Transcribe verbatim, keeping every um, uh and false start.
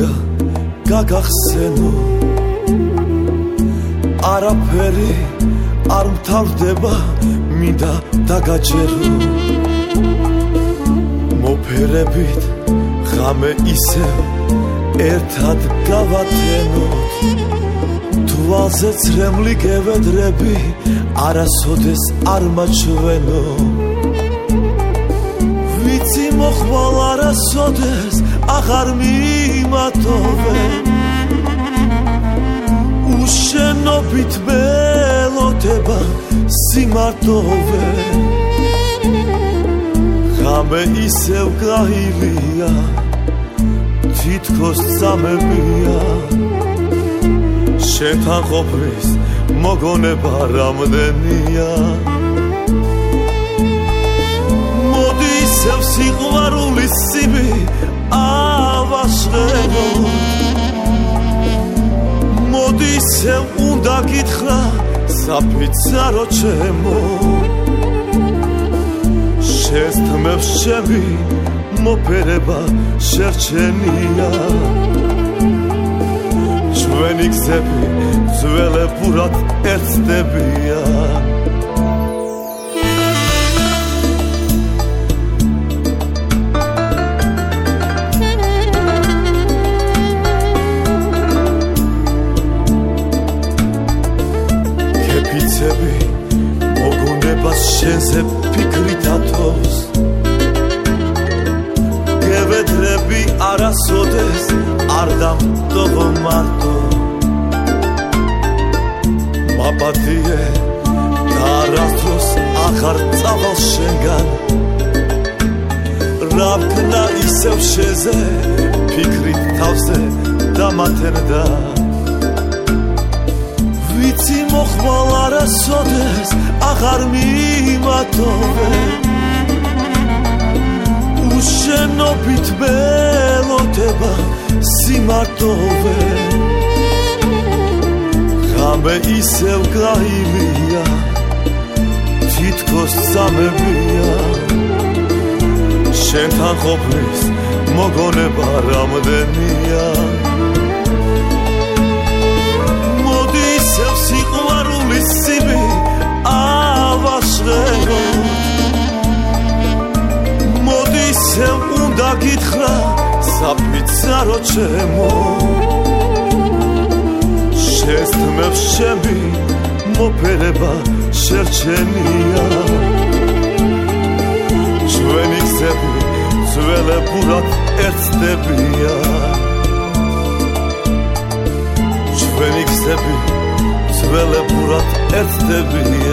მინდა გაგახსენო არაფერი არ მთავრდება მინდა დაგაჯერო მოფერებით ღამე ისევ ერთად გავათენოთ თვალზე ცრემლი გევედრები არასოდეს არ მაჩვენო ვიცი მოხვალ არასოდეს აღარ მიმატოვე უშენობით ველოდება სიმარტოვე ღამე ისევ გაილია თითქოს წამებია შენთან ყოფნის მოგონება რამდენია მოდი ისევ სიყვარულის სიმი ავაშღენო მოდი ისევ უნდა გითხრა საფიცარო ჩემო შენს თმებს ჩემი მოფერება შერჩენია ჩვენი გზები ძველებურად ერთდებია ქეფიცები მოგონებას შენზე ფიქრით ათოს გევედრები არასოდეს არ დამტოვო მარტო მაპატიე და არასდროს აღარ წავალ შენგან რა ვქნა ისევ შენზე ფიქრით თავზე დამათენდა ვიცი მოხვალ არასოდეს აღარ მიმატოვე უშენობით ველოდება სიმარტოვე ღამე ისევ გაილია თითქოს წამებია შენთან ყოფნის მოგონება რამდენია მოდი ისევ სიყვარულის სიმი ავაშღენო მოდი ისევ უნდა გითხრა საფიცარო ჩემო შენს თმებს ჩემი მოფერება შერჩენია ჩვენი გზები ძველებურად ერთდებია ჩვენი გზები ძველებურად ერთდებია